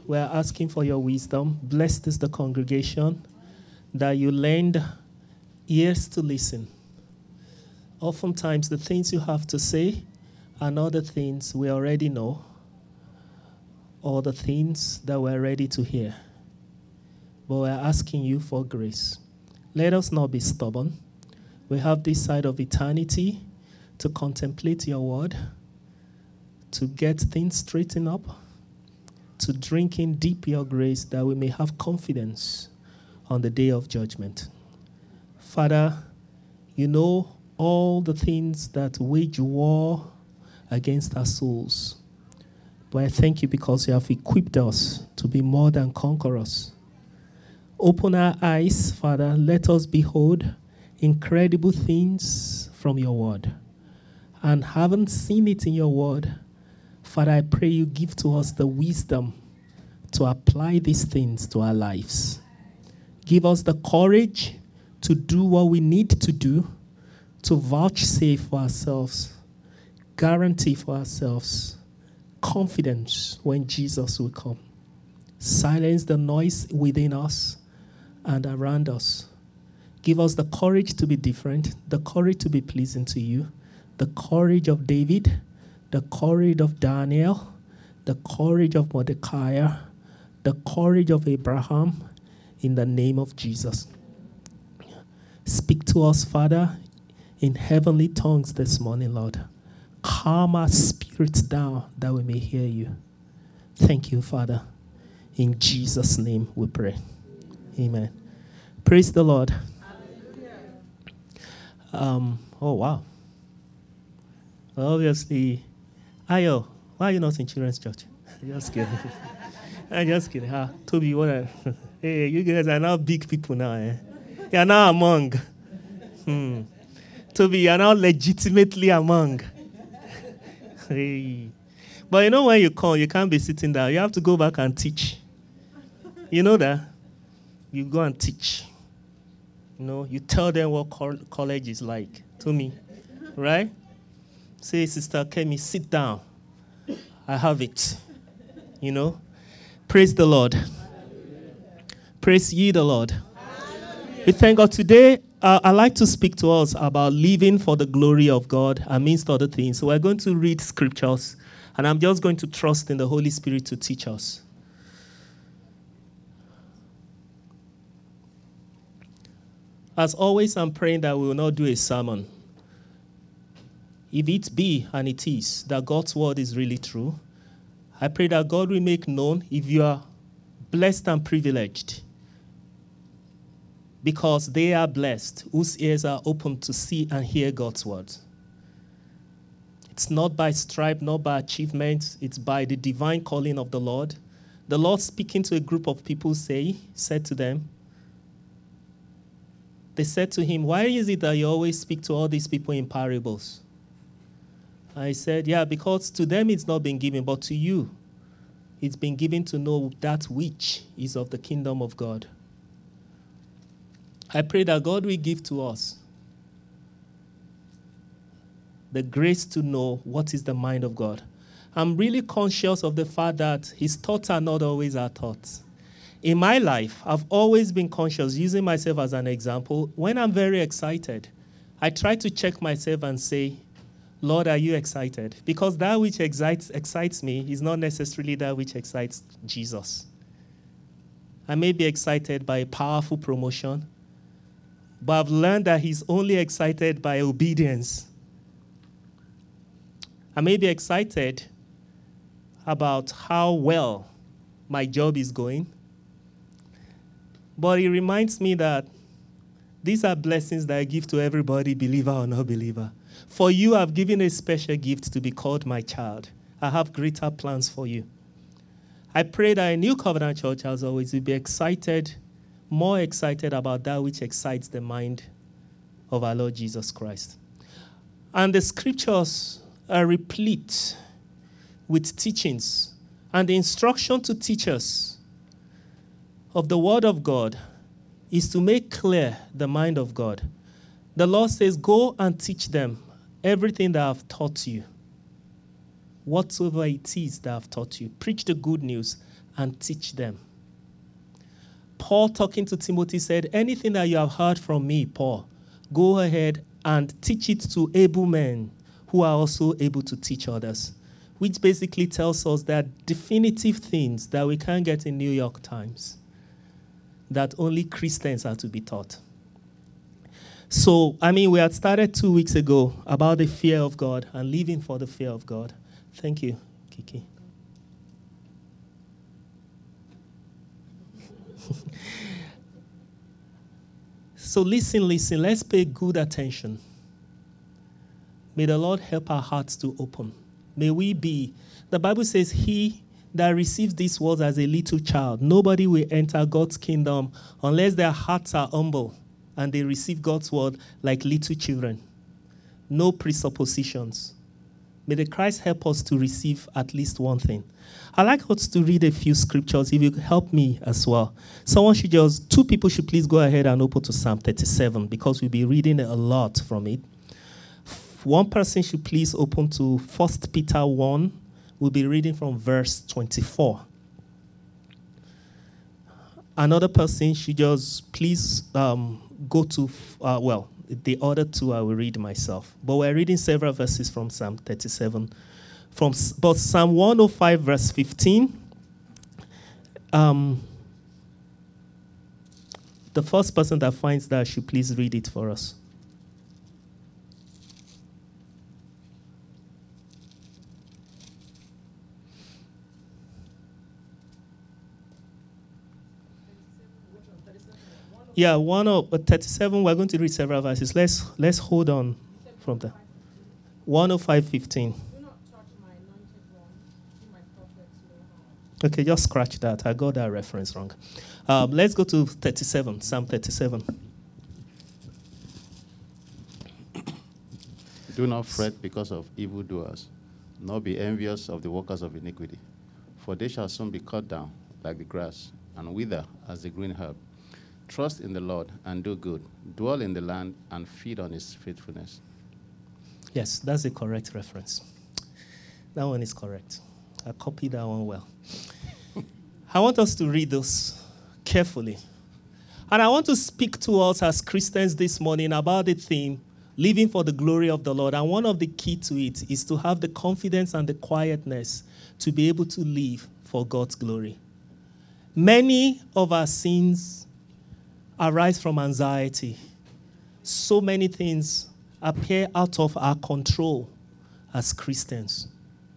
we're asking for your wisdom. Bless this, the congregation, that you lend ears to listen. Oftentimes, the things you have to say are not the things we already know or the things that we're ready to hear. But we're asking you for grace. Let us not be stubborn. We have this side of eternity to contemplate your word, to get things straightened up, to drink in deep your grace that we may have confidence on the day of judgment. Father, you know all the things that wage war against our souls. But I thank you because you have equipped us to be more than conquerors. Open our eyes, Father. Let us behold incredible things from your word. And having seen it in your word, Father, I pray you give to us the wisdom to apply these things to our lives. Give us the courage to do what we need to do, to vouchsafe for ourselves, guarantee for ourselves, confidence when Jesus will come. Silence the noise within us and around us. Give us the courage to be different, the courage to be pleasing to you, the courage of David, the courage of Daniel, the courage of Mordecai, the courage of Abraham, in the name of Jesus. Speak to us, Father, in heavenly tongues this morning, Lord. Calm our spirits down that we may hear you. Thank you, Father. In Jesus' name we pray. Amen. Praise the Lord. Oh, wow. Obviously, Ayo, why are you not in children's church? Just kidding. I'm just kidding. Toby, hey, you guys are now big people now, eh? You are now among. Toby, you are now legitimately among. Hey. But you know when you come, you can't be sitting down. You have to go back and teach. You know that? You go and teach. You know, you tell them what college is like. To me. Right? Say, Sister Kemi, sit down. I have it. You know? Praise the Lord. Praise ye the Lord. We thank God. Today, I'd like to speak to us about living for the glory of God amidst other things. So we're going to read scriptures, and I'm just going to trust in the Holy Spirit to teach us. As always, I'm praying that we will not do a sermon. If it be, and it is, that God's word is really true, I pray that God will make known if you are blessed and privileged, because they are blessed whose ears are open to see and hear God's word. It's not by stripe, not by achievements. It's by the divine calling of the Lord. The Lord speaking to a group of people said to them, they said to him, why is it that you always speak to all these people in parables? I said, yeah, because to them it's not been given, but to you it's been given to know that which is of the kingdom of God. I pray that God will give to us the grace to know what is the mind of God. I'm really conscious of the fact that his thoughts are not always our thoughts. In my life, I've always been conscious, using myself as an example. When I'm very excited, I try to check myself and say, Lord, are you excited? Because that which excites me is not necessarily that which excites Jesus. I may be excited by a powerful promotion, but I've learned that he's only excited by obedience. I may be excited about how well my job is going, but it reminds me that these are blessings that I give to everybody, believer or not believer. For you, I've given a special gift to be called my child. I have greater plans for you. I pray that a New Covenant Church, as always, will be excited, more excited about that which excites the mind of our Lord Jesus Christ. And the scriptures are replete with teachings and the instruction to teachers of the word of God is to make clear the mind of God. The Lord says, go and teach them everything that I've taught you. Whatsoever it is that I've taught you. Preach the good news. and teach them. Paul, talking to Timothy, said, anything that you have heard from me, Paul, go ahead and teach it to able men who are also able to teach others, which basically tells us that definitive things that we can't get in New York Times, that only Christians are to be taught. So, we had started 2 weeks ago about the fear of God and living for the fear of God. Thank you, Kiki. So listen, let's pay good attention. May the Lord help our hearts to open. May we be, the Bible says, he that receives these words as a little child, nobody will enter God's kingdom unless their hearts are humble and they receive God's word like little children. No presuppositions. May the Christ help us to receive at least one thing. I'd like us to read a few scriptures, if you could help me as well. Two people should please go ahead and open to Psalm 37, because we'll be reading a lot from it. One person should please open to 1 Peter 1. We'll be reading from verse 24. Another person should just please go to, the other two I will read myself. But we're reading several verses from Psalm 37. But Psalm 105, verse 15. The first person that finds that should please read it for us. Yeah, 37, we're going to read several verses. Let's hold on from there. 105:15. Okay, just scratch that. I got that reference wrong. Let's go to 37, Psalm 37. Do not fret because of evildoers, nor be envious of the workers of iniquity, for they shall soon be cut down like the grass, and wither as the green herb. Trust in the Lord and do good. Dwell in the land and feed on his faithfulness. Yes, that's the correct reference. That one is correct. I copied that one well. I want us to read those carefully. And I want to speak to us as Christians this morning about the theme, living for the glory of the Lord. And one of the key to it is to have the confidence and the quietness to be able to live for God's glory. Many of our sins arise from anxiety. So many things appear out of our control as Christians.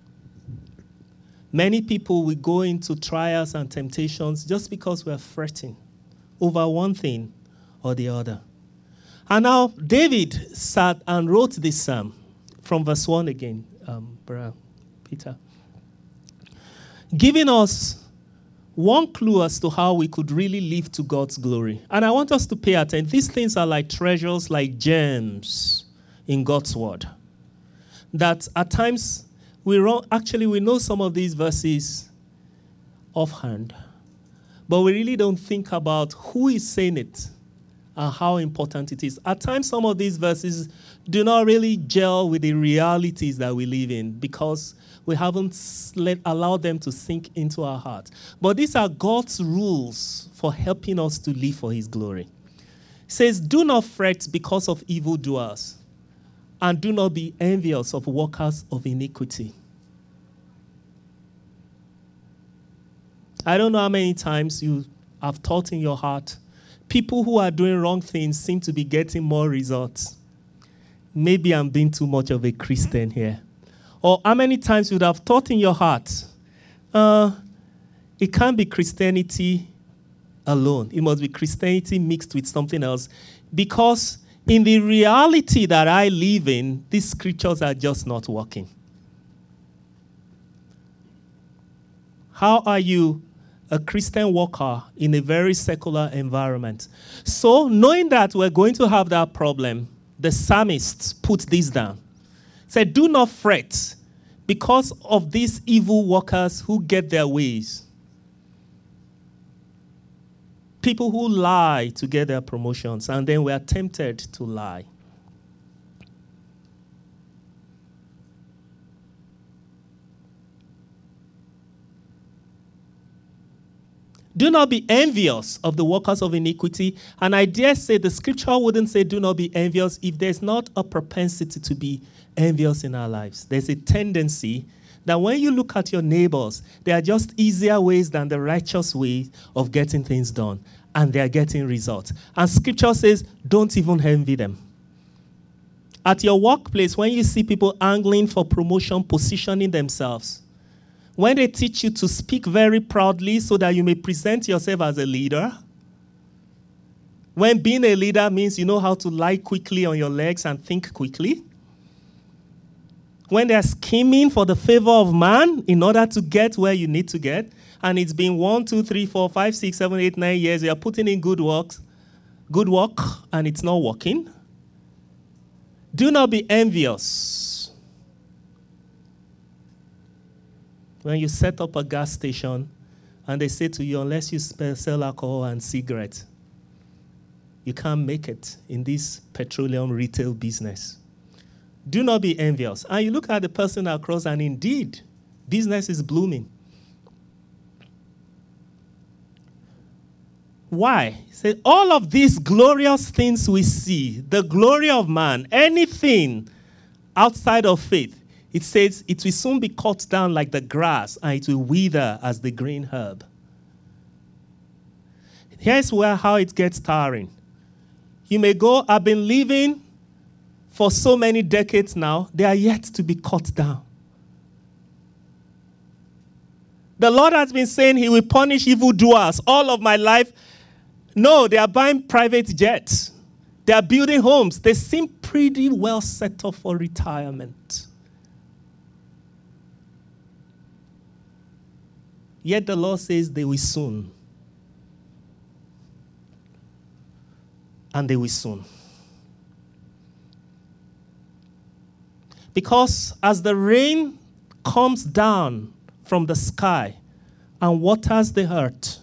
Many people will go into trials and temptations just because we're fretting over one thing or the other. And now David sat and wrote this psalm from verse 1 again, Brother Peter, giving us one clue as to how we could really live to God's glory. And I want us to pay attention. These things are like treasures, like gems in God's word. That at times we know some of these verses offhand, but we really don't think about who is saying it and how important it is. At times, some of these verses do not really gel with the realities that we live in because we haven't allowed them to sink into our heart. But these are God's rules for helping us to live for his glory. It says, do not fret because of evildoers, and do not be envious of workers of iniquity. I don't know how many times you have thought in your heart, people who are doing wrong things seem to be getting more results. Maybe I'm being too much of a Christian here. Or how many times you would have thought in your heart, it can't be Christianity alone. It must be Christianity mixed with something else. Because in the reality that I live in, these scriptures are just not working. How are you a Christian worker in a very secular environment? So, knowing that we're going to have that problem, the psalmist put this down. He said, do not fret because of these evil workers who get their ways. People who lie to get their promotions, and then we are tempted to lie. Do not be envious of the workers of iniquity. And I dare say the scripture wouldn't say do not be envious if there's not a propensity to be envious in our lives. There's a tendency that when you look at your neighbors, there are just easier ways than the righteous way of getting things done. And they are getting results. And scripture says, don't even envy them. At your workplace, when you see people angling for promotion, positioning themselves, when they teach you to speak very proudly so that you may present yourself as a leader, when being a leader means you know how to lie quickly on your legs and think quickly, when they're scheming for the favor of man in order to get where you need to get, and it's been 1, 2, 3, 4, 5, 6, 7, 8, 9 years, you're putting in good work, and it's not working. Do not be envious. When you set up a gas station and they say to you, unless you sell alcohol and cigarettes, you can't make it in this petroleum retail business. Do not be envious. And you look at the person across, and indeed, business is blooming. Why? Say, all of these glorious things we see, the glory of man, anything outside of faith, it says it will soon be cut down like the grass and it will wither as the green herb. Here's how it gets tiring. You may go, I've been living for so many decades now, they are yet to be cut down. The Lord has been saying he will punish evildoers all of my life. No, they are buying private jets. They are building homes. They seem pretty well set up for retirement. Yet the Lord says they will soon. And they will soon. Because as the rain comes down from the sky and waters the earth,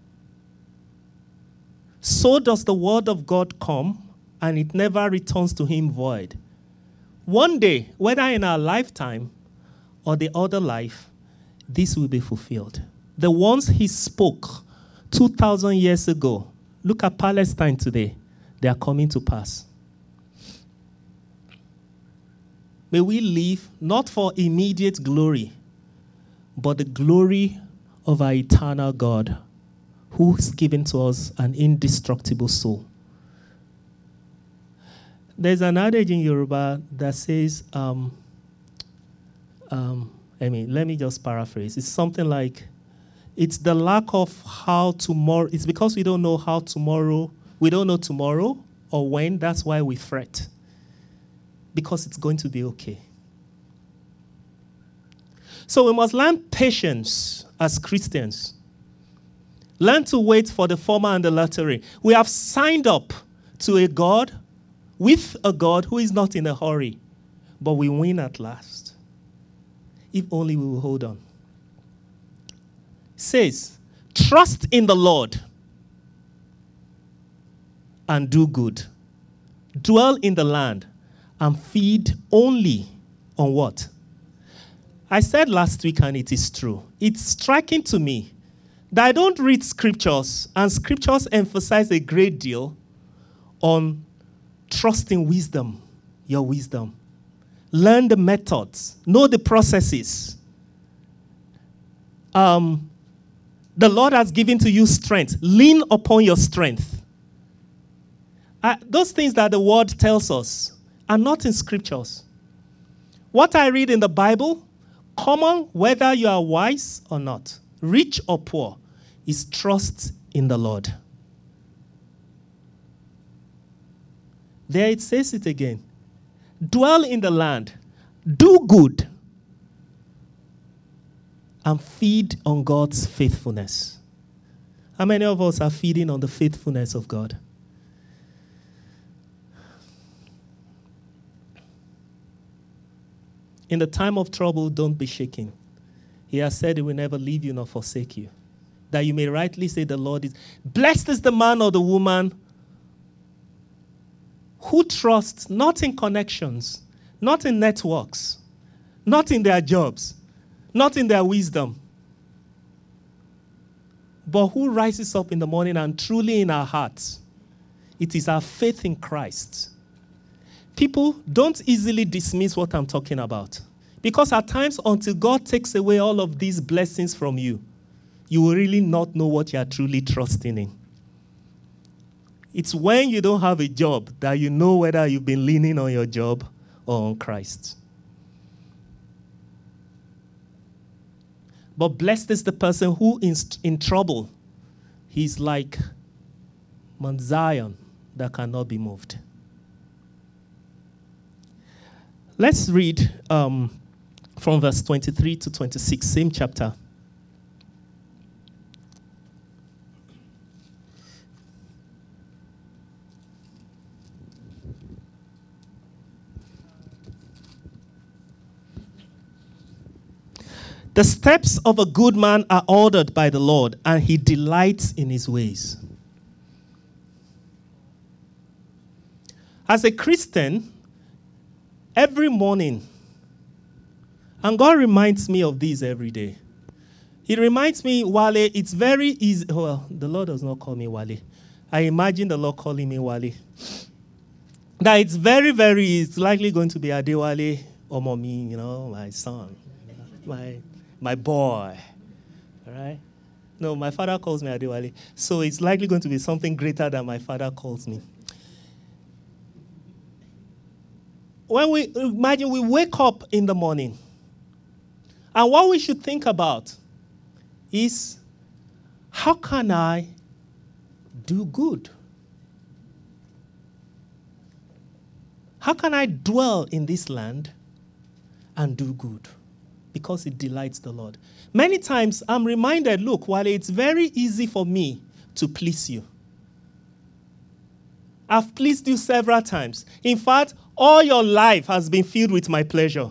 so does the word of God come, and it never returns to him void. One day, whether in our lifetime or the other life, this will be fulfilled. The ones he spoke 2,000 years ago, look at Palestine today, they are coming to pass. May we live not for immediate glory, but the glory of our eternal God, who's given to us an indestructible soul. There's an adage in Yoruba that says, let me just paraphrase. It's something like, it's the lack of how tomorrow, it's because we don't know how tomorrow, we don't know tomorrow or when, that's why we fret. Because it's going to be okay. So we must learn patience as Christians. Learn to wait for the former and the latter rain. We have signed up to a God, with a God who is not in a hurry, but we win at last. If only we will hold on. It says, trust in the Lord and do good. Dwell in the land and feed only on what? I said last week, and it is true. It's striking to me that I don't read scriptures, and scriptures emphasize a great deal on trusting wisdom, your wisdom. Learn the methods. Know the processes. The Lord has given to you strength. Lean upon your strength. Those things that the word tells us are not in scriptures. What I read in the Bible, common whether you are wise or not, rich or poor, is trust in the Lord. There it says it again. Dwell in the land, do good, and feed on God's faithfulness. How many of us are feeding on the faithfulness of God? In the time of trouble, don't be shaken. He has said he will never leave you nor forsake you. That you may rightly say the Lord is. Blessed is the man or the woman who trusts not in connections, not in networks, not in their jobs, not in their wisdom, but who rises up in the morning and truly in our hearts, it is our faith in Christ. People, don't easily dismiss what I'm talking about. Because at times, until God takes away all of these blessings from you, you will really not know what you are truly trusting in. It's when you don't have a job that you know whether you've been leaning on your job or on Christ. But blessed is the person who is in trouble. He's like Mount Zion that cannot be moved. Let's read from verse 23 to 26, same chapter. The steps of a good man are ordered by the Lord, and he delights in his ways. As a Christian, every morning, and God reminds me of this every day. He reminds me, Wale, it's very easy. Well, the Lord does not call me Wale. I imagine the Lord calling me Wale. That it's very, it's likely going to be Adewale or Mommy, my son, my boy. All right? No, my father calls me Adewale. So it's likely going to be something greater than my father calls me. When we imagine we wake up in the morning, and what we should think about is, how can I do good? How can I dwell in this land and do good? Because it delights the Lord. Many times I'm reminded, look, while it's very easy for me to please you, I've pleased you several times. In fact, all your life has been filled with my pleasure.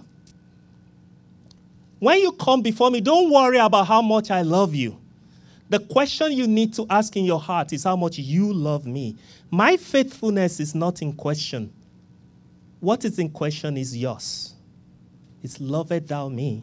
When you come before me, don't worry about how much I love you. The question you need to ask in your heart is how much you love me. My faithfulness is not in question. What is in question is yours. It's lovest thou me.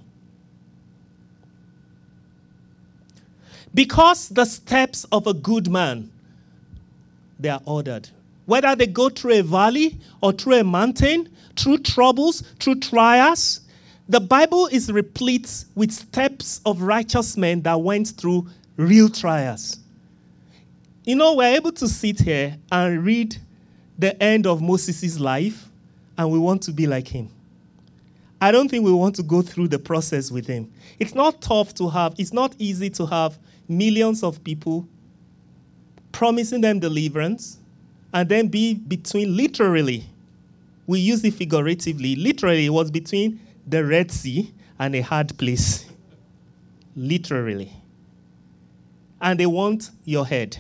Because the steps of a good man, they are ordered. Whether they go through a valley or through a mountain, through troubles, through trials, the Bible is replete with steps of righteous men that went through real trials. We're able to sit here and read the end of Moses' life, and we want to be like him. I don't think we want to go through the process with him. It's not easy to have millions of people promising them deliverance and then be between, literally, we use it figuratively, literally it was between the Red Sea and a hard place. Literally. And they want your head.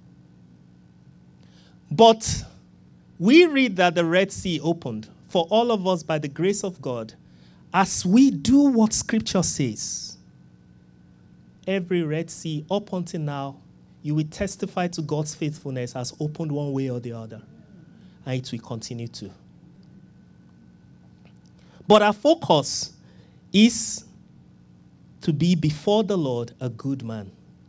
But we read that the Red Sea opened for all of us by the grace of God as we do what Scripture says. Every Red Sea up until now, you will testify to God's faithfulness has opened one way or the other. And it will continue to. But our focus is to be before the Lord a good man.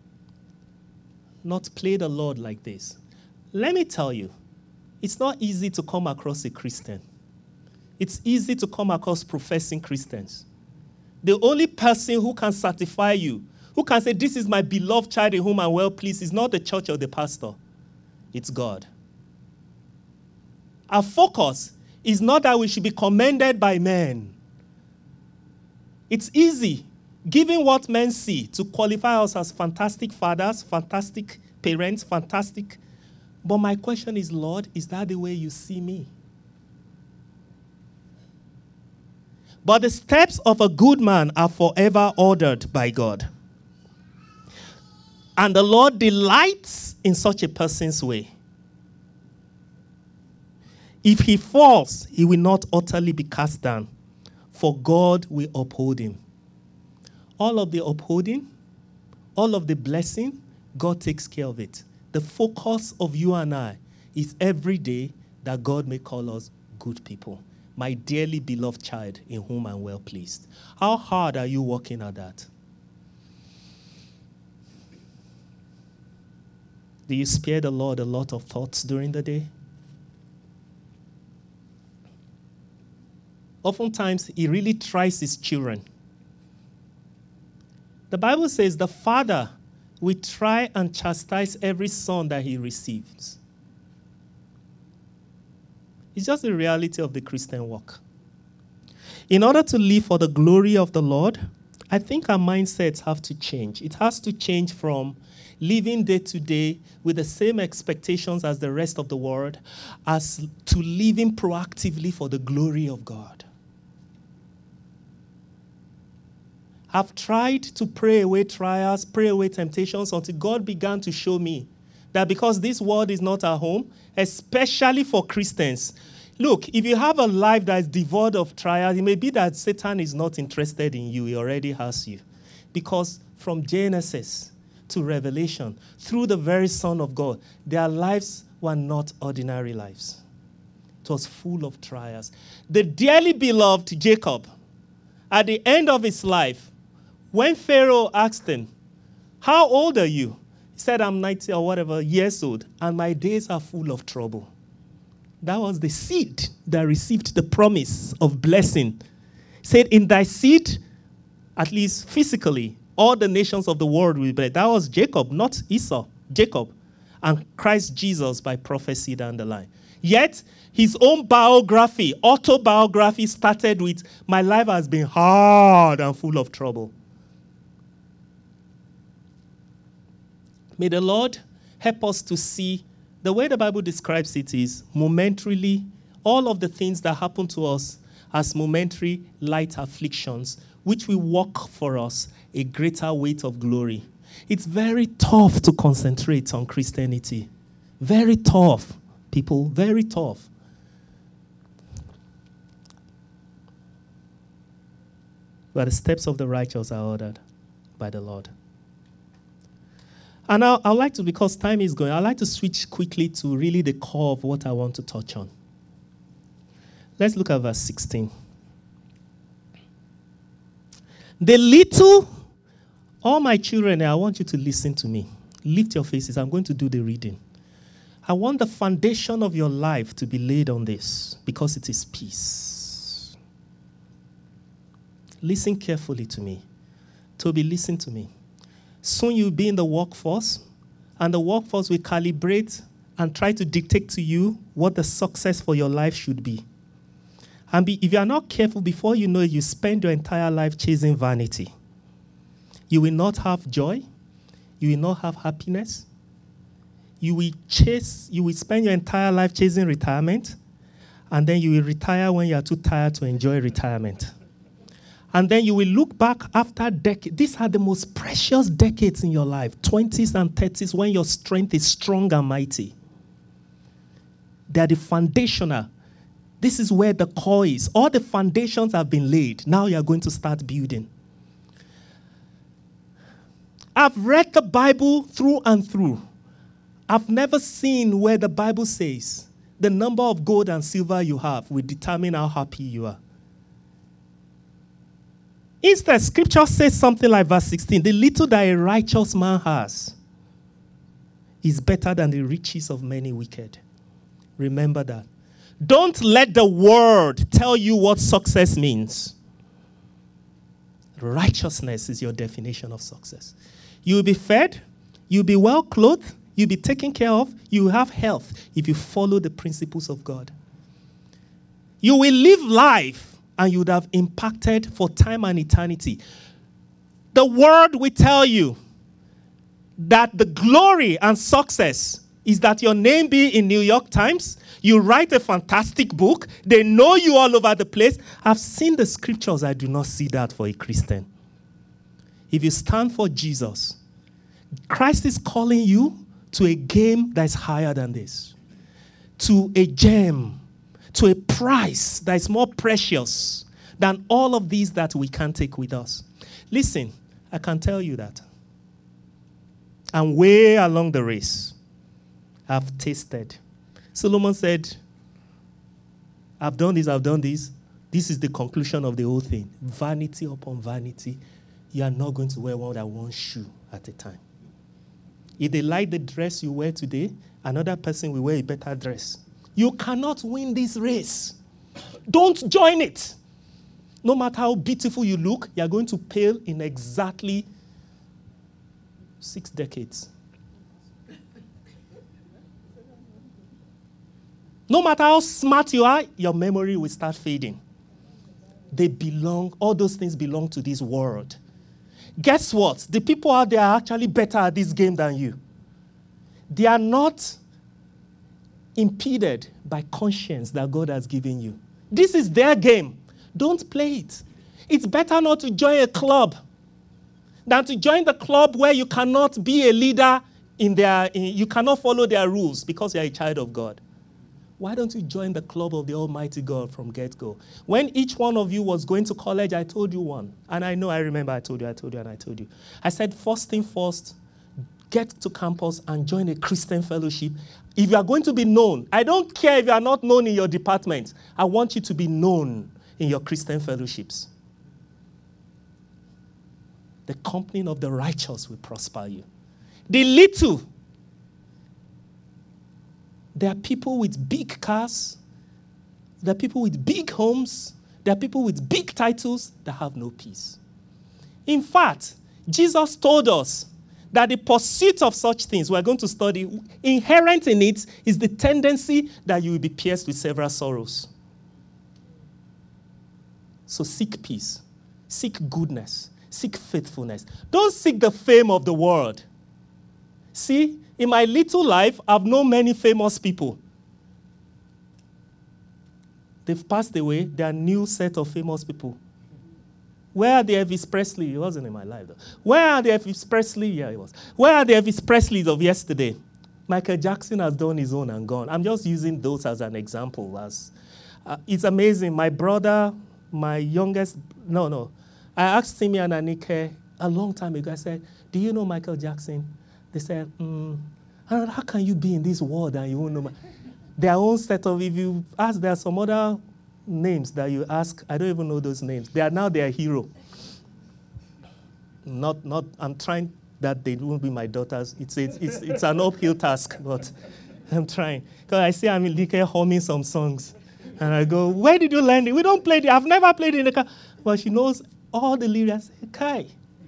Not play the Lord like this. Let me tell you, it's not easy to come across a Christian. It's easy to come across professing Christians. The only person who can certify you, who can say, this is my beloved child in whom I'm well pleased, is not the church or the pastor. It's God. Our focus is not that we should be commended by men. It's easy, given what men see, to qualify us as fantastic fathers, fantastic parents, fantastic. But my question is, Lord, is that the way you see me? But the steps of a good man are forever ordered by God. And the Lord delights in such a person's way. If he falls, he will not utterly be cast down, for God will uphold him. All of the upholding, all of the blessing, God takes care of it. The focus of you and I is every day that God may call us good people. My dearly beloved child in whom I'm well pleased. How hard are you working at that? Do you spare the Lord a lot of thoughts during the day? Oftentimes, he really tries his children. The Bible says the father will try and chastise every son that he receives. It's just the reality of the Christian walk. In order to live for the glory of the Lord, I think our mindsets have to change. It has to change from living day to day with the same expectations as the rest of the world, as to living proactively for the glory of God. I've tried to pray away trials, pray away temptations until God began to show me that because this world is not our home, especially for Christians. Look, if you have a life that is devoid of trials, it may be that Satan is not interested in you. He already has you. Because from Genesis to Revelation, through the very Son of God, their lives were not ordinary lives. It was full of trials. The dearly beloved Jacob, at the end of his life, when Pharaoh asked him, "How old are you?" He said, "I'm 90 or whatever years old, and my days are full of trouble." That was the seed that received the promise of blessing. He said, "In thy seed, at least physically, all the nations of the world will be blessed." That was Jacob, not Esau. Jacob. And Christ Jesus by prophecy down the line. Yet, his own biography, autobiography, started with, "My life has been hard and full of trouble." May the Lord help us to see the way the Bible describes it is momentarily, all of the things that happen to us as momentary light afflictions, which will work for us a greater weight of glory. It's very tough to concentrate on Christianity. Very tough, people, very tough. But the steps of the righteous are ordered by the Lord. And I'd like to, because time is going, I'd like to switch quickly to really the core of what I want to touch on. Let's look at verse 16. The little, all my children, I want you to listen to me. Lift your faces. I'm going to do the reading. I want the foundation of your life to be laid on this because it is peace. Listen carefully to me. Toby, listen to me. Soon you'll be in the workforce, and the workforce will calibrate and try to dictate to you what the success for your life should be. And if you are not careful, before you know it, you spend your entire life chasing vanity. You will not have joy. You will not have happiness. You will spend your entire life chasing retirement, and then you will retire when you are too tired to enjoy retirement. And then you will look back after decades. These are the most precious decades in your life, 20s and 30s, when your strength is strong and mighty. They are the foundational. This is where the core is. All the foundations have been laid. Now you are going to start building. I've read the Bible through and through. I've never seen where the Bible says the number of gold and silver you have will determine how happy you are. Instead, Scripture says something like verse 16, the little that a righteous man has is better than the riches of many wicked. Remember that. Don't let the world tell you what success means. Righteousness is your definition of success. You'll be fed, you'll be well clothed, you'll be taken care of, you will have health if you follow the principles of God. You will live life and you would have impacted for time and eternity. The world will tell you that the glory and success is that your name be in New York Times, you write a fantastic book, they know you all over the place. I've seen the scriptures, I do not see that for a Christian. If you stand for Jesus, Christ is calling you to a game that is higher than this, to a gem, to a price that is more precious than all of these that we can't take with us. Listen, I can tell you that. I'm way along the race. I've tasted. Solomon said, I've done this, I've done this. This is the conclusion of the whole thing. Vanity upon vanity. You are not going to wear more than one shoe at a time. If they like the dress you wear today, another person will wear a better dress. You cannot win this race. Don't join it. No matter how beautiful you look, you are going to pale in exactly 6 decades. No matter how smart you are, your memory will start fading. All those things belong to this world. Guess what? The people out there are actually better at this game than you. They are not impeded by conscience that God has given you. This is their game. Don't play it. It's better not to join a club than to join the club where you cannot be a leader you cannot follow their rules because you're a child of God. Why don't you join the club of the Almighty God from get-go? When each one of you was going to college, I told you one. And I remember I told you. I said, first thing first, get to campus and join a Christian fellowship. If you are going to be known, I don't care if you are not known in your department. I want you to be known in your Christian fellowships. The company of the righteous will prosper you. The little. There are people with big cars. There are people with big homes. There are people with big titles that have no peace. In fact, Jesus told us that the pursuit of such things, we're going to study, inherent in it is the tendency that you will be pierced with several sorrows. So seek peace. Seek goodness. Seek faithfulness. Don't seek the fame of the world. See, in my little life, I've known many famous people. They've passed away. There are a new set of famous people. Where are the Elvis Presley? He wasn't in my life, though. Where are the Elvis Presley? Yeah, he was. Where are the Elvis Presleys of yesterday? Michael Jackson has done his own and gone. I'm just using those as an example. It's amazing. My brother, my youngest, I asked Timmy and Anike a long time ago. I said, do you know Michael Jackson? They said, how can you be in this world and you won't know? Their own set of, if you ask, there are some other names that you ask, I don't even know those names. They are now their hero. I'm trying that they won't be my daughters. It's an uphill task, but I'm trying. Because I see I'm in Like humming some songs. And I go, where did you learn it? We don't play it. I've never played it in the car. But she knows all the lyrics. Okay.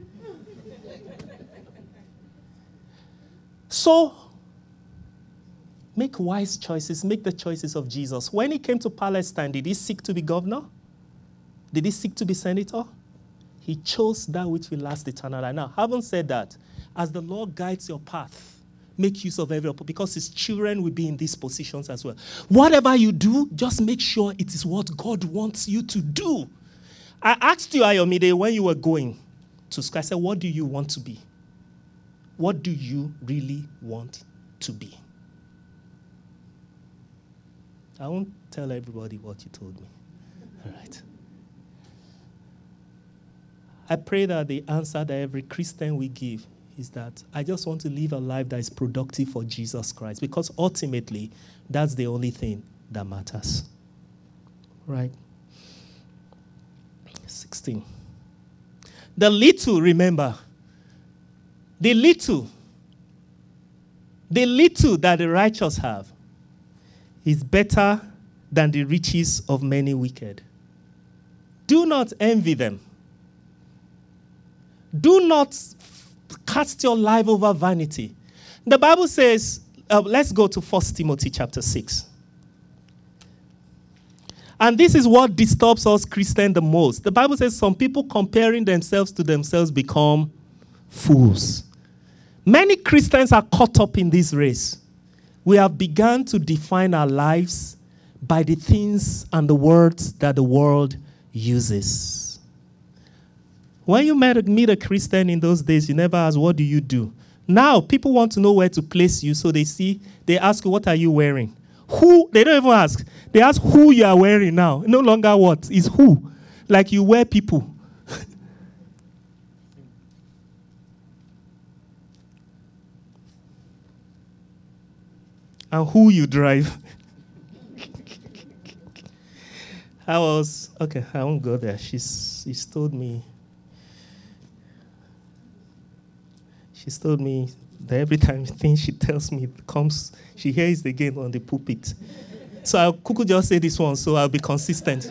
So, make wise choices. Make the choices of Jesus. When he came to Palestine, did he seek to be governor? Did he seek to be senator? He chose that which will last eternal life. Now, having said that, as the Lord guides your path, make use of every opportunity because his children will be in these positions as well. Whatever you do, just make sure it is what God wants you to do. I asked you, Ayomide, when you were going to school, I said, what do you want to be? What do you really want to be? I won't tell everybody what you told me. All right. I pray that the answer that every Christian will give is that I just want to live a life that is productive for Jesus Christ because ultimately that's the only thing that matters. Right? 16. The little, remember, the little that the righteous have is better than the riches of many wicked. Do not envy them. Do not cast your life over vanity. The Bible says, let's go to 1 Timothy chapter 6. And this is what disturbs us Christians the most. The Bible says some people comparing themselves to themselves become fools. Many Christians are caught up in this race. We have begun to define our lives by the things and the words that the world uses. When you meet a Christian in those days, you never ask, what do you do? Now, people want to know where to place you, so they ask you, what are you wearing? Who? They don't even ask. They ask who you are wearing now. No longer what, is who. Like you wear people. And who you drive. I won't go there. She's told me Every time thing she tells me comes, she hears it again on the pulpit. So I'll quickly just say this one, so I'll be consistent.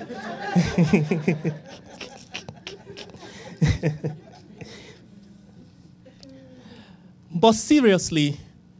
But seriously,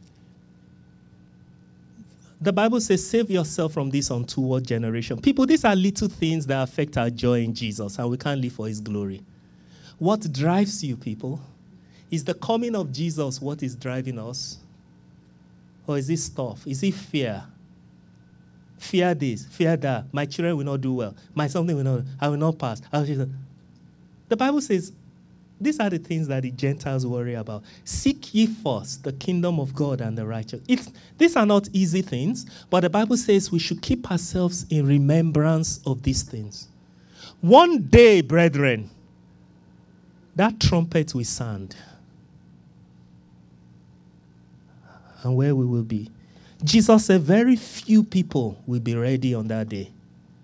the Bible says, save yourself from this untoward generation. People, these are little things that affect our joy in Jesus, and we can't live for his glory. What drives you, people? Is the coming of Jesus what is driving us? Or is it stuff? Is it fear? Fear this, fear that. My children will not do well. My something will not, I will not pass. The Bible says, these are the things that the Gentiles worry about. Seek ye first the kingdom of God and the righteous. These are not easy things, but the Bible says we should keep ourselves in remembrance of these things. One day, brethren, that trumpet will sound. And where we will be. Jesus said very few people will be ready on that day.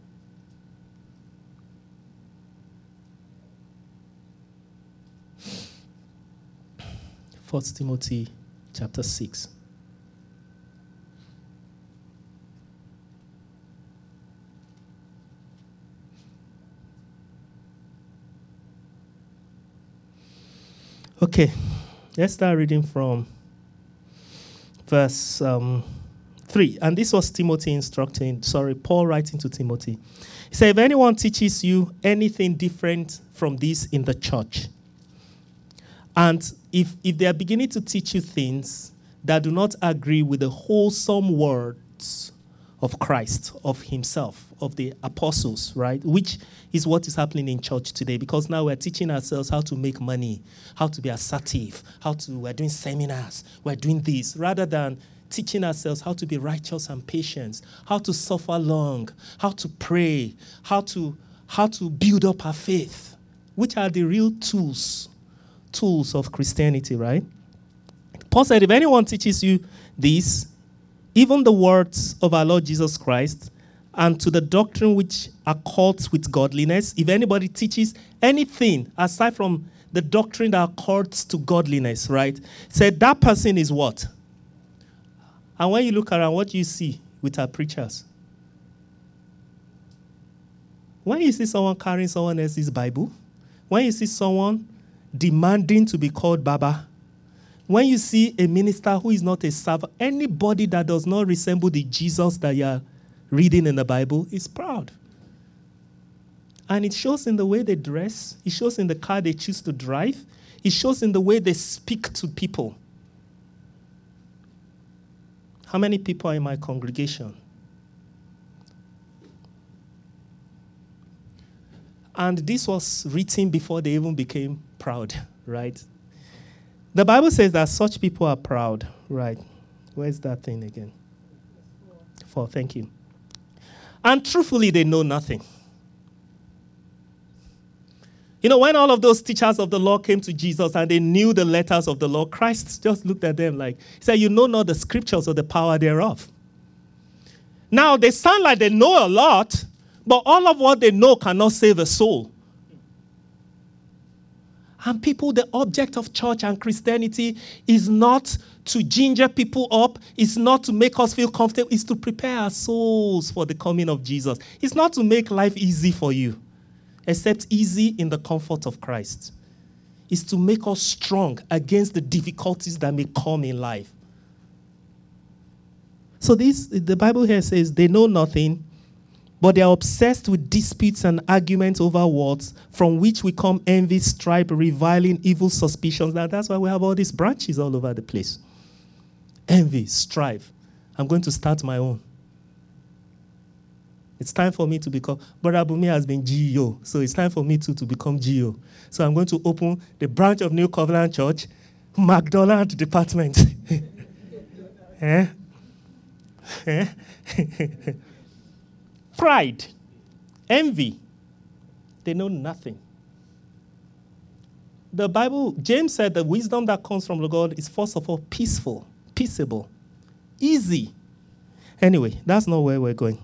First Timothy chapter 6. Okay, let's start reading from verse 3. And this was Paul writing to Timothy. He said, if anyone teaches you anything different from this in the church, and if they are beginning to teach you things that do not agree with the wholesome words of Christ, of himself, of the apostles, right? Which is what is happening in church today, because now we're teaching ourselves how to make money, how to be assertive, we're doing seminars, we're doing this, rather than teaching ourselves how to be righteous and patient, how to suffer long, how to pray, how to build up our faith, which are the real tools of Christianity, right? Paul said, if anyone teaches you this, even the words of our Lord Jesus Christ, and to the doctrine which accords with godliness, if anybody teaches anything aside from the doctrine that accords to godliness, right? Said that person is what? And when you look around, what do you see with our preachers? When you see someone carrying someone else's Bible, when you see someone demanding to be called Baba, when you see a minister who is not a servant, anybody that does not resemble the Jesus that you are reading in the Bible is proud. And it shows in the way they dress. It shows in the car they choose to drive. It shows in the way they speak to people. How many people are in my congregation? And this was written before they even became proud, right? The Bible says that such people are proud, right? Where's that thing again? 4, thank you. And truthfully, they know nothing. You know, when all of those teachers of the law came to Jesus and they knew the letters of the law, Christ just looked at them like, he said, you know not the scriptures or the power thereof. Now, they sound like they know a lot, but all of what they know cannot save a soul. And people, the object of church and Christianity is not to ginger people up. It's not to make us feel comfortable. It's to prepare our souls for the coming of Jesus. It's not to make life easy for you, except easy in the comfort of Christ. It's to make us strong against the difficulties that may come in life. So the Bible here says they know nothing, but they are obsessed with disputes and arguments over words, from which we come envy, strife, reviling, evil suspicions. Now that's why we have all these branches all over the place. Envy, strife. I'm going to start my own. It's time for me to become, Brother Bumi has been GEO, so it's time for me to become GEO. So I'm going to open the branch of New Covenant Church, McDonald Department. Pride, envy, they know nothing. The Bible, James said the wisdom that comes from the God is first of all peaceful, peaceable, easy. Anyway, that's not where we're going.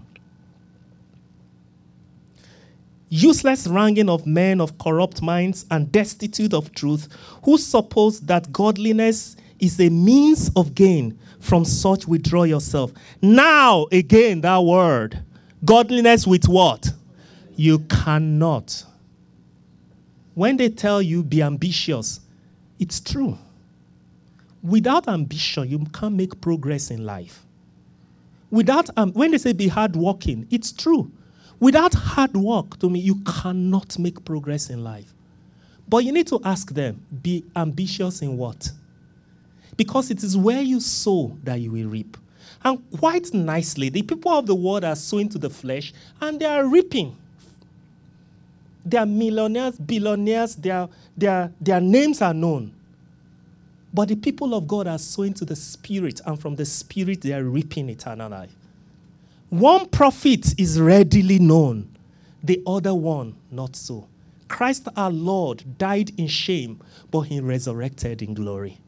Useless wrangling of men of corrupt minds and destitute of truth, who suppose that godliness is a means of gain. From such withdraw yourself. Now, again, that word. Godliness with what? You cannot. When they tell you be ambitious, it's true. Without ambition, you can't make progress in life. When they say be hardworking, it's true. Without hard work, to me, you cannot make progress in life. But you need to ask them, be ambitious in what? Because it is where you sow that you will reap. And quite nicely, the people of the world are sowing to the flesh, and they are reaping. They are millionaires, billionaires, their names are known. But the people of God are sowing to the Spirit, and from the Spirit they are reaping eternal life. One prophet is readily known, the other one not so. Christ our Lord died in shame, but he resurrected in glory.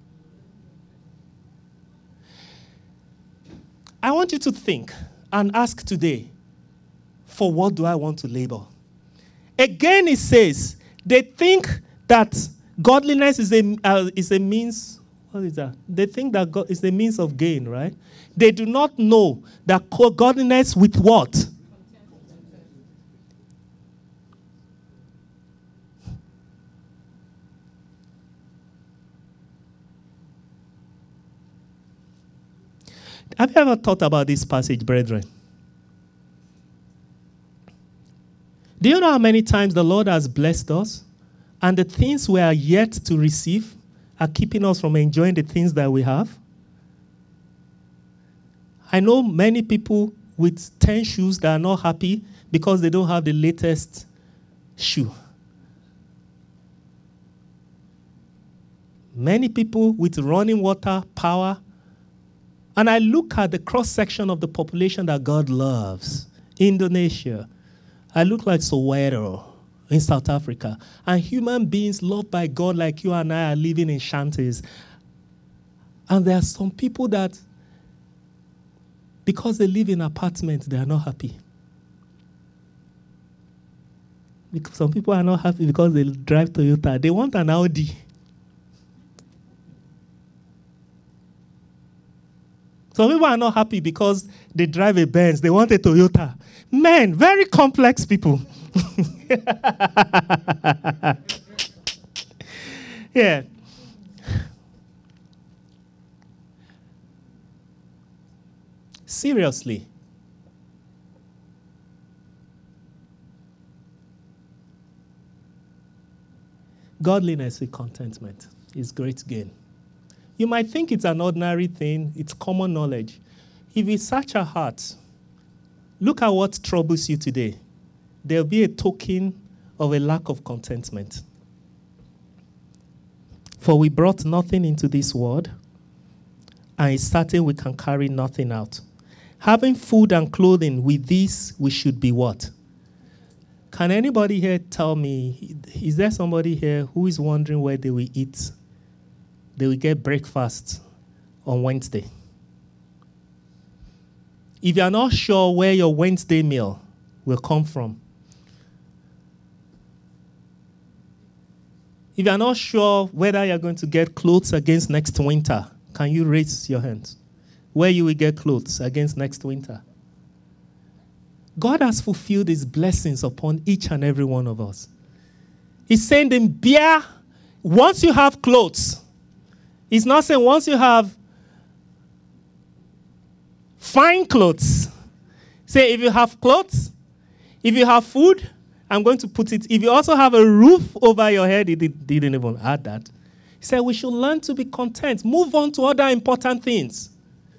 I want you to think and ask today, for what do I want to labor? Again, it says, they think that godliness is a means, what is that? They think that God is a means of gain, right? They do not know that godliness with what? Have you ever thought about this passage, brethren? Do you know how many times the Lord has blessed us, and the things we are yet to receive are keeping us from enjoying the things that we have? I know many people with 10 shoes that are not happy because they don't have the latest shoe. Many people with running water, power. And I look at the cross-section of the population that God loves. Indonesia. I look like Soweto in South Africa. And human beings loved by God like you and I are living in shanties. And there are some people that, because they live in apartments, they are not happy. Because some people are not happy because they drive Toyota. They want an Audi. Some people are not happy because they drive a Benz. They want a Toyota. Men, very complex people. Yeah. Seriously. Godliness with contentment is great gain. You might think it's an ordinary thing, it's common knowledge. If you search our hearts, look at what troubles you today. There'll be a token of a lack of contentment. For we brought nothing into this world, and it's certain we can carry nothing out. Having food and clothing, with this we should be what? Can anybody here tell me, is there somebody here who is wondering where they will eat? They will get breakfast on Wednesday. If you are not sure where your Wednesday meal will come from, if you are not sure whether you are going to get clothes against next winter, can you raise your hands? Where you will get clothes against next winter? God has fulfilled his blessings upon each and every one of us. He's saying them, bear, once you have clothes, he's not saying once you have fine clothes. Say if you have clothes, if you have food, I'm going to put it, if you also have a roof over your head, he didn't even add that. He said we should learn to be content. Move on to other important things.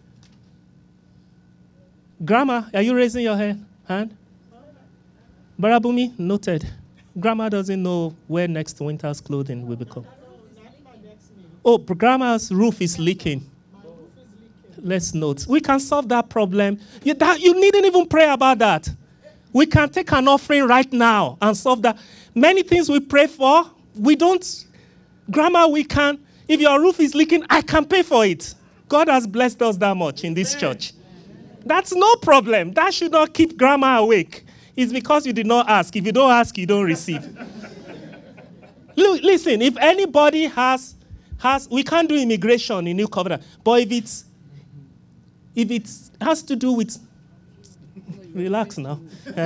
Grandma, are you raising your hand? Barabumi, noted. Grandma doesn't know where next winter's clothing will become. Oh, grandma's roof is leaking. Let's note. We can solve that problem. You needn't even pray about that. We can take an offering right now and solve that. Many things we pray for, we don't. Grandma, we can. If your roof is leaking, I can pay for it. God has blessed us that much in this church. That's no problem. That should not keep grandma awake. It's because you did not ask. If you don't ask, you don't receive. Look, listen, if anybody has we can't do immigration in New Covenant, but if it has to do with, relax now.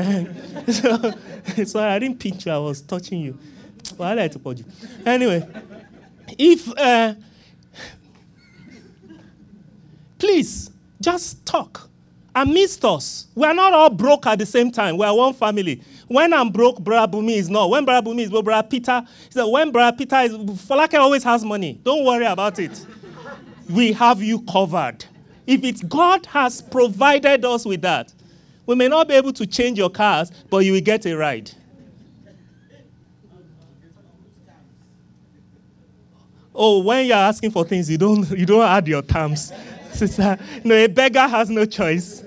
Sorry, I didn't pinch you, I was touching you. Well, I like to put you. Anyway, please, just talk. Amidst us, we are not all broke at the same time. We are one family. When I'm broke, Brother Bumi is not. When Brother Bumi is broke, Brother Peter, when Brother Peter is, Folake always has money. Don't worry about it. We have you covered. If it's God has provided us with that, we may not be able to change your cars, but you will get a ride. Oh, when you're asking for things, you don't add your terms. Sister, no, a beggar has no choice.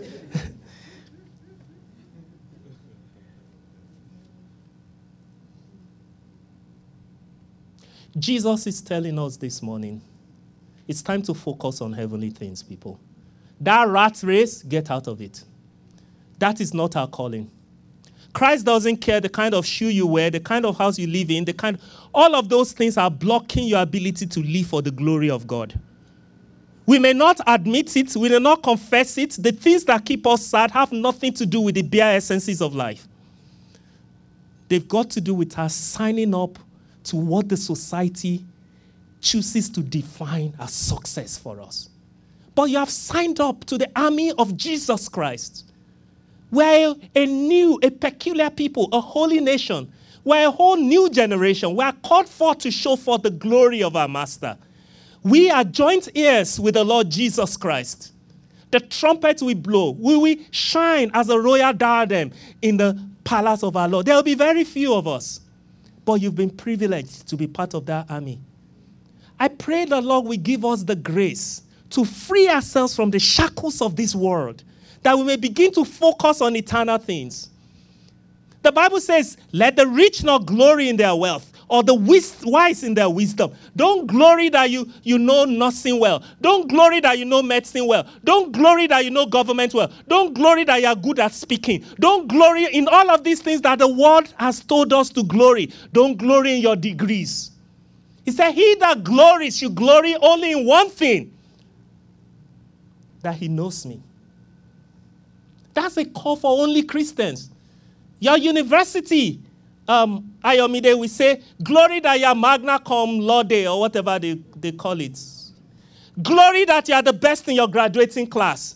Jesus is telling us this morning, it's time to focus on heavenly things, people. That rat race, get out of it. That is not our calling. Christ doesn't care the kind of shoe you wear, the kind of house you live in, all of those things are blocking your ability to live for the glory of God. We may not admit it, we may not confess it. The things that keep us sad have nothing to do with the bare essences of life. They've got to do with us signing up to what the society chooses to define as success for us. But you have signed up to the army of Jesus Christ. We're a peculiar people, a holy nation. We're a whole new generation. We are called forth to show forth the glory of our Master. We are joint heirs with the Lord Jesus Christ. The trumpet we blow. We will shine as a royal diadem in the palace of our Lord. There will be very few of us. But you've been privileged to be part of that army. I pray the Lord will give us the grace to free ourselves from the shackles of this world, that we may begin to focus on eternal things. The Bible says, let the rich not glory in their wealth, or the wise in their wisdom. Don't glory that you know nursing well. Don't glory that you know medicine well. Don't glory that you know government well. Don't glory that you are good at speaking. Don't glory in all of these things that the world has told us to glory. Don't glory in your degrees. He said, he that glories should glory only in one thing, that he knows me. That's a call for only Christians. Your university, Ayomide, we say, glory that you are magna cum laude, or whatever they call it. Glory that you are the best in your graduating class.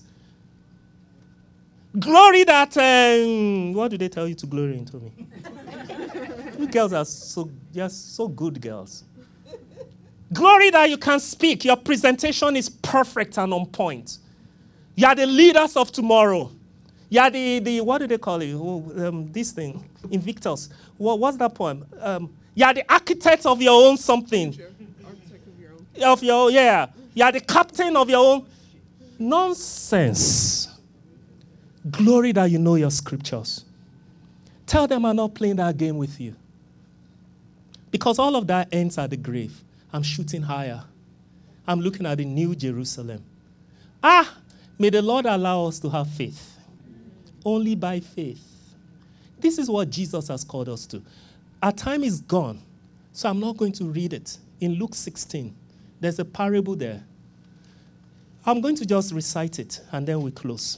Glory that, what do they tell you to glory into me? You girls are so good girls. Glory that you can speak. Your presentation is perfect and on point. You are the leaders of tomorrow. You are the what do they call it? This thing, Invictus. What's that poem? You are the architect of your own something. Architect of your own. You are the captain of your own. Nonsense. Glory that you know your scriptures. Tell them I'm not playing that game with you. Because all of that ends at the grave. I'm shooting higher. I'm looking at the new Jerusalem. May the Lord allow us to have faith. Only by faith. This is what Jesus has called us to. Our time is gone, so I'm not going to read it. In Luke 16, there's a parable there. I'm going to just recite it, and then we close.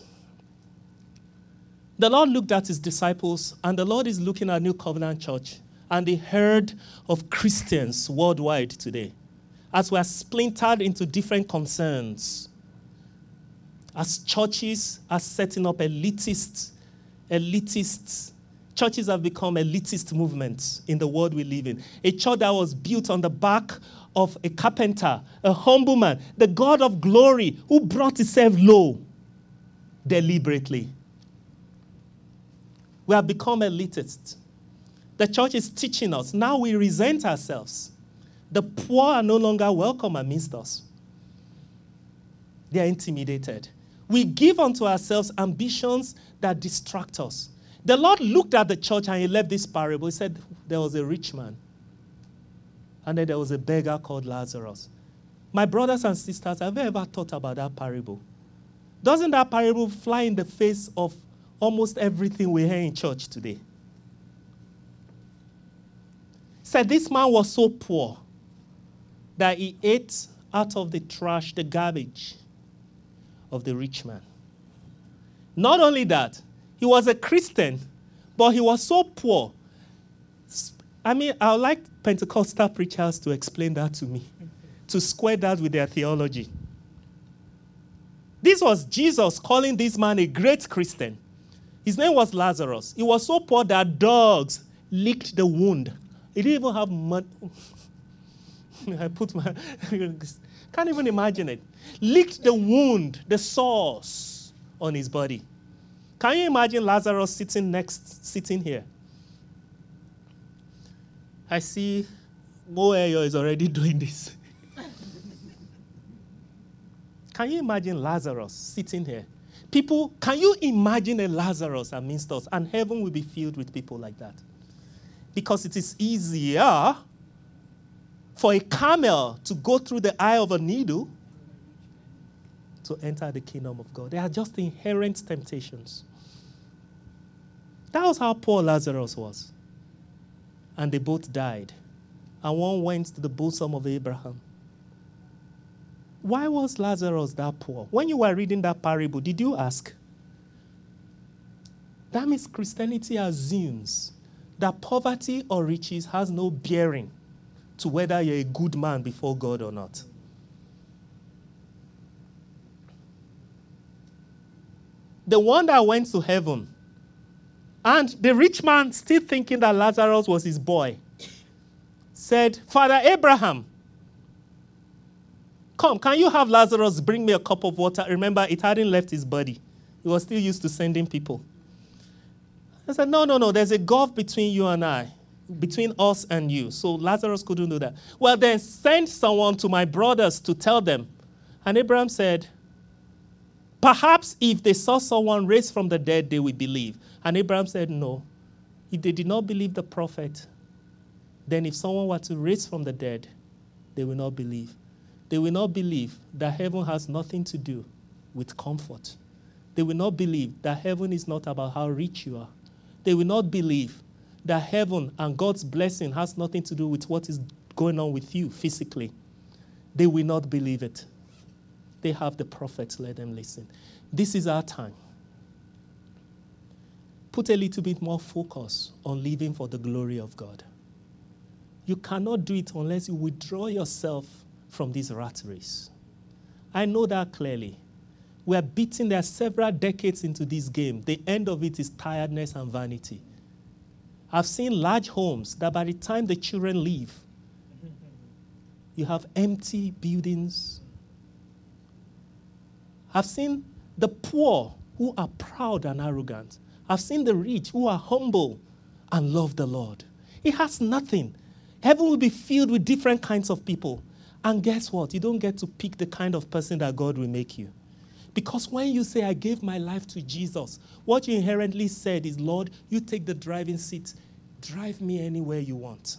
The Lord looked at his disciples, and the Lord is looking at New Covenant Church and the herd of Christians worldwide today, as we are splintered into different concerns. As churches are setting up elitist, churches have become elitist movements in the world we live in. A church that was built on the back of a carpenter, a humble man, the God of glory who brought himself low deliberately. We have become elitist. The church is teaching us. Now we resent ourselves. The poor are no longer welcome amidst us. They are intimidated. We give unto ourselves ambitions that distract us. The Lord looked at the church and he left this parable. He said there was a rich man. And then there was a beggar called Lazarus. My brothers and sisters, have you ever thought about that parable? Doesn't that parable fly in the face of almost everything we hear in church today? Said this man was so poor. that he ate out of the trash, the garbage of the rich man. Not only that, he was a Christian, but he was so poor. I mean, I would like Pentecostal preachers to explain that to me, to square that with their theology. This was Jesus calling this man a great Christian. His name was Lazarus. He was so poor that dogs licked the wound. He didn't even have money. I put my... Can't even imagine it. Licked the wound, the sores on his body. Can you imagine Lazarus sitting here? I see Moeyo is already doing this. Can you imagine Lazarus sitting here? People, can you imagine a Lazarus amidst us? And heaven will be filled with people like that. Because it is easier for a camel to go through the eye of a needle to enter the kingdom of God. They are just inherent temptations. That was how poor Lazarus was. And they both died. And one went to the bosom of Abraham. Why was Lazarus that poor? When you were reading that parable, did you ask? That means Christianity assumes that poverty or riches has no bearing to whether you're a good man before God or not. The one that went to heaven, and the rich man, still thinking that Lazarus was his boy, said, Father Abraham, come, can you have Lazarus bring me a cup of water? Remember, it hadn't left his body. He was still used to sending people. I said, no, there's a gulf between you and I, between us and you. So Lazarus couldn't do that. Well, then send someone to my brothers to tell them. And Abraham said, perhaps if they saw someone raised from the dead, they would believe. And Abraham said, no. If they did not believe the prophet, then if someone were to raise from the dead, they will not believe. They will not believe that heaven has nothing to do with comfort. They will not believe that heaven is not about how rich you are. They will not believe that heaven and God's blessing has nothing to do with what is going on with you physically. They will not believe it. They have the prophets, let them listen. This is our time. Put a little bit more focus on living for the glory of God. You cannot do it unless you withdraw yourself from this rat race. I know that clearly. We are beaten. There are several decades into this game. The end of it is tiredness and vanity. I've seen large homes that by the time the children leave, you have empty buildings. I've seen the poor who are proud and arrogant. I've seen the rich who are humble and love the Lord. It has nothing. Heaven will be filled with different kinds of people. And guess what? You don't get to pick the kind of person that God will make you. Because when you say, I gave my life to Jesus, what you inherently said is, Lord, you take the driving seat. Drive me anywhere you want.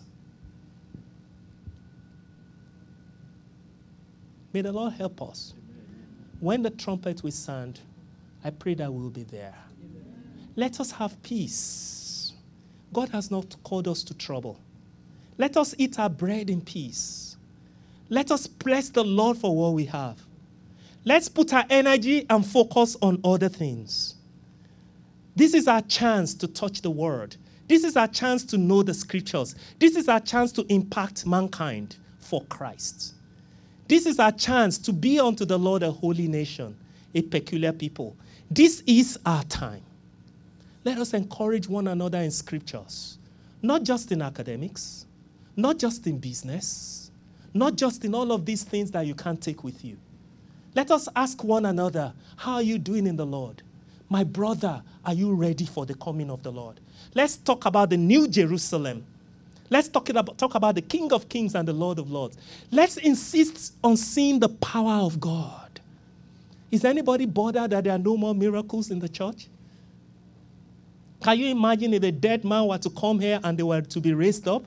May the Lord help us. When the trumpet will sound, I pray that we will be there. Let us have peace. God has not called us to trouble. Let us eat our bread in peace. Let us bless the Lord for what we have. Let's put our energy and focus on other things. This is our chance to touch the word. This is our chance to know the scriptures. This is our chance to impact mankind for Christ. This is our chance to be unto the Lord a holy nation, a peculiar people. This is our time. Let us encourage one another in scriptures, not just in academics, not just in business, not just in all of these things that you can't take with you. Let us ask one another, how are you doing in the Lord? My brother, are you ready for the coming of the Lord? Let's talk about the new Jerusalem. Let's talk about the King of Kings and the Lord of Lords. Let's insist on seeing the power of God. Is anybody bothered that there are no more miracles in the church? Can you imagine if a dead man were to come here and they were to be raised up?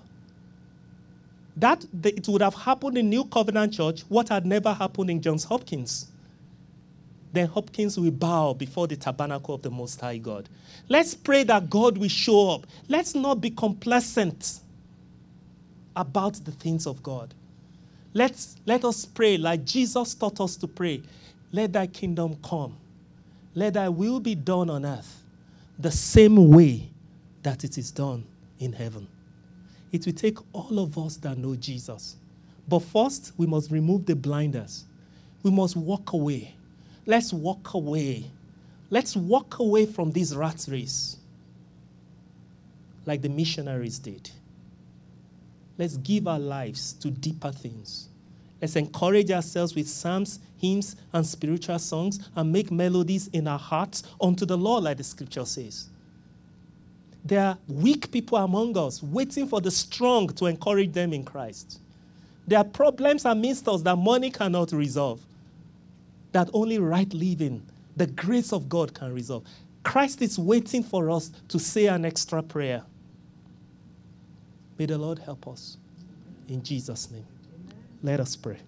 It would have happened in New Covenant Church, what had never happened in Johns Hopkins. Then Hopkins will bow before the tabernacle of the Most High God. Let's pray that God will show up. Let's not be complacent about the things of God. Let us pray like Jesus taught us to pray. Let thy kingdom come. Let thy will be done on earth the same way that it is done in heaven. It will take all of us that know Jesus. But first, we must remove the blinders. We must walk away. Let's walk away. Let's walk away from this rat race like the missionaries did. Let's give our lives to deeper things. Let's encourage ourselves with psalms, hymns, and spiritual songs and make melodies in our hearts unto the Lord, like the scripture says. There are weak people among us waiting for the strong to encourage them in Christ. There are problems amidst us that money cannot resolve, that only right living, the grace of God can resolve. Christ is waiting for us to say an extra prayer. May the Lord help us. In Jesus' name. Amen. Let us pray.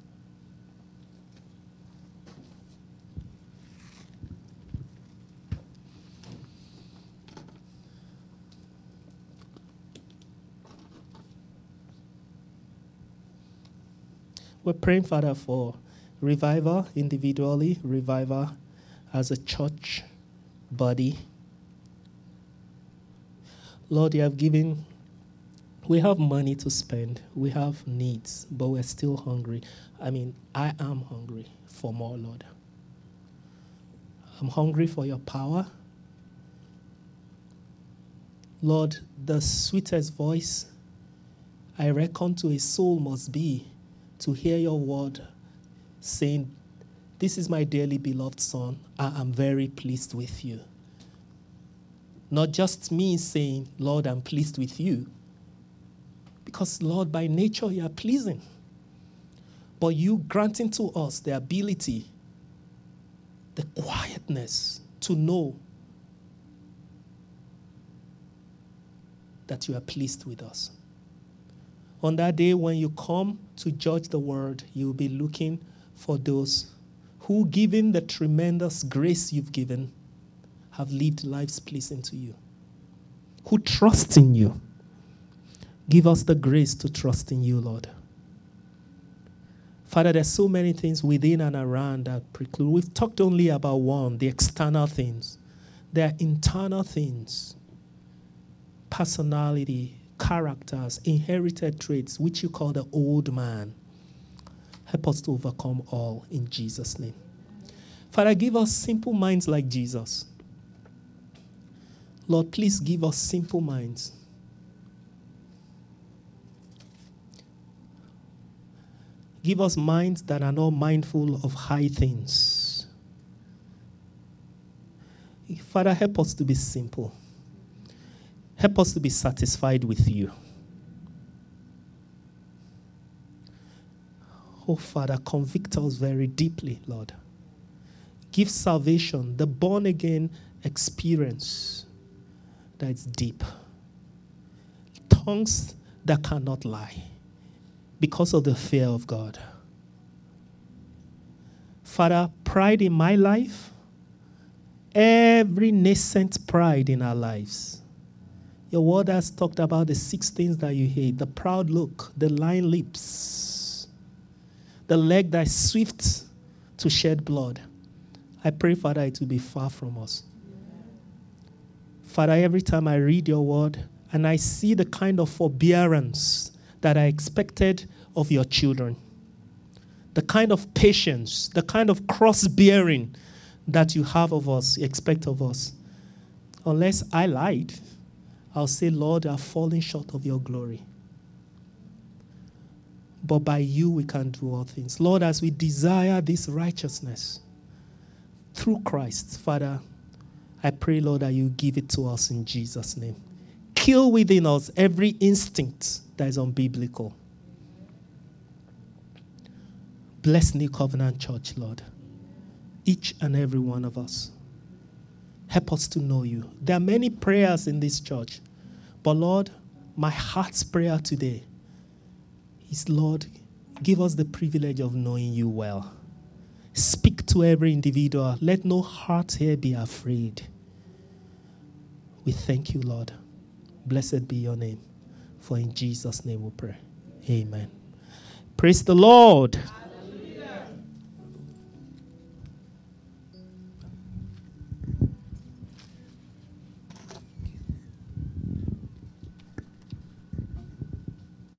We're praying, Father, for revival individually, revival as a church body. Lord, you have given. We have money to spend. We have needs, but we're still hungry. I am hungry for more, Lord. I'm hungry for your power. Lord, the sweetest voice I reckon to a soul must be to hear your word saying, this is my dearly beloved Son. I am very pleased with you. Not just me saying, Lord, I'm pleased with you. Because, Lord, by nature, you are pleasing. But you granting to us the ability, the quietness to know that you are pleased with us. On that day when you come to judge the world, you will be looking for those who, given the tremendous grace you've given, have lived lives pleasing to you, who trust in you. Give us the grace to trust in you, Lord. Father, there's so many things within and around that preclude. We've talked only about one, the external things. There are internal things, personality, characters, inherited traits, which you call the old man. Help us to overcome all in Jesus' name. Father, give us simple minds like Jesus. Lord, please give us simple minds. Give us minds that are not mindful of high things. Father, help us to be simple. Help us to be satisfied with you. Oh, Father, convict us very deeply, Lord. Give salvation, the born-again experience that's deep. Tongues that cannot lie because of the fear of God. Father, pride in my life, every nascent pride in our lives. Your word has talked about the 6 things that you hate: the proud look, the lying lips, the leg that is swift to shed blood. I pray, Father, it will be far from us. Father, every time I read your word and I see the kind of forbearance that I expected of your children, the kind of patience, the kind of cross-bearing that you have of us, you expect of us, unless I lied, I'll say, Lord, I've fallen short of your glory. But by you we can do all things. Lord, as we desire this righteousness through Christ, Father, I pray, Lord, that you give it to us in Jesus' name. Kill within us every instinct that is unbiblical. Bless New Covenant Church, Lord. Each and every one of us. Help us to know you. There are many prayers in this church. But Lord, my heart's prayer today is, Lord, give us the privilege of knowing you well. Speak to every individual. Let no heart here be afraid. We thank you, Lord. Blessed be your name. For in Jesus' name we pray. Amen. Praise the Lord.